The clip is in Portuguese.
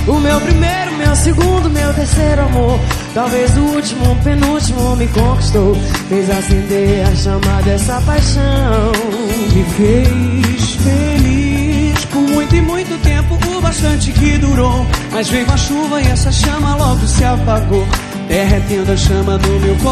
O meu primeiro, meu segundo, meu terceiro amor, talvez o último, penúltimo me conquistou. Fez acender a chama dessa paixão, me fez feliz por muito e muito tempo, o bastante que durou. Mas veio a chuva e essa chama logo se apagou, derretendo a chama no meu coração.